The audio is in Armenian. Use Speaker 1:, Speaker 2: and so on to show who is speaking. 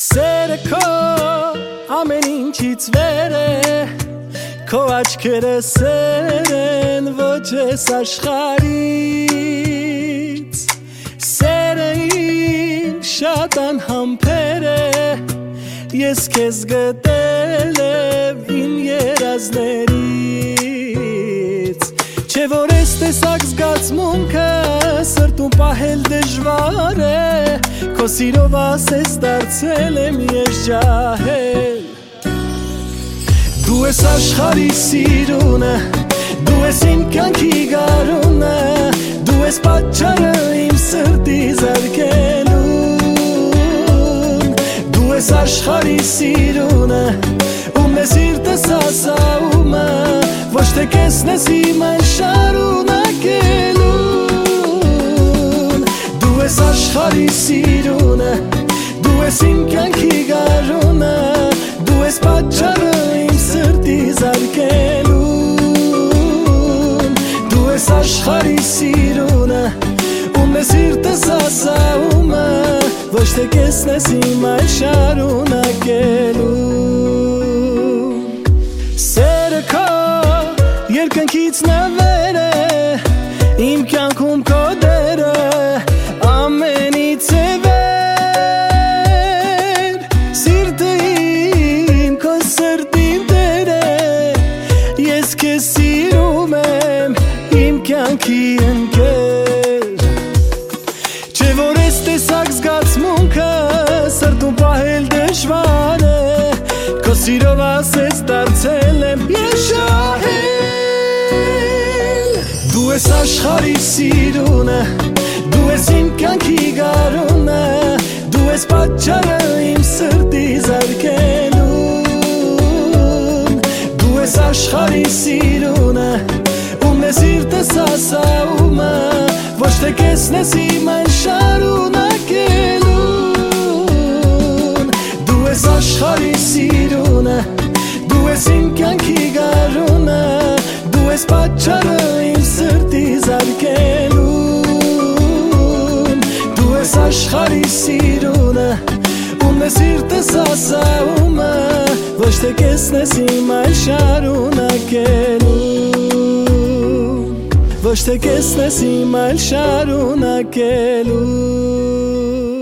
Speaker 1: Սերը քո ամեն ինչից վեր է, քո աչքերը սեր են ոչ ես աշխարից, սերը իմ շատ անհամբեր է, ես քեզ գտել եմ իմ երազներից, չէ որ ես տեսակ զգացմունքը սրտում պահել դժվար է, քո սիրով ասես դարձել եմ ես ջահել, դու ես աշխարհի սիրունը, դու ես իմ կյանքի գարունը, դու ես պատճառը իմ սրտի զարկելուն, դու ես աշխարհի սիրունը, ում ես սիրտս ասաումը, ոչ թե կեսն ես իմ այն շարունակելուն, դու ես աշխարհի սիրունը, դու ես իմ կյանքի գարունը, դու ես պատճառը իմ սրտի զարկելուն, դու ես աշխարհի սիրունը, ում ես սիրտս ասաումը, ոչ թե կեսն ես իմ այն շարունակելուն, սերը քո երկնքից նվեր է, իմ կյանքում քո դերը ամենից է վեր, սիրտը իմ քո սրտին տեր է, ես քեզ սիրում եմ իմ կյանքի ընկեր, չէ որ ես տեսակ զգացմունքը սրտում պահել դժվար է, քո սիրով ասես դարձել եմ ես ջահել, դու ես աշխարհի սիրունը, դու ես իմ կյանքի գարունը, դու ես պատճառը իմ սրտի զարկելուն, դու ես աշխարհի սիրունը, ում ես սիրտս ասաումը, ոչ թե կեսն ես իմ այն շարունակելուն, դու ես աշխարհի սիրունը, դու ես իմ կյանքի գարունը, դու ես պատճառը իմ սրտի զարկելուն, դու ես աշխարհի սիրունը, ում ես սիրտս ասաումը, ոչ թե կեսն ես իմ այն շարունակելուն, ոչ թե կեսն ես իմ այն շարունակելուն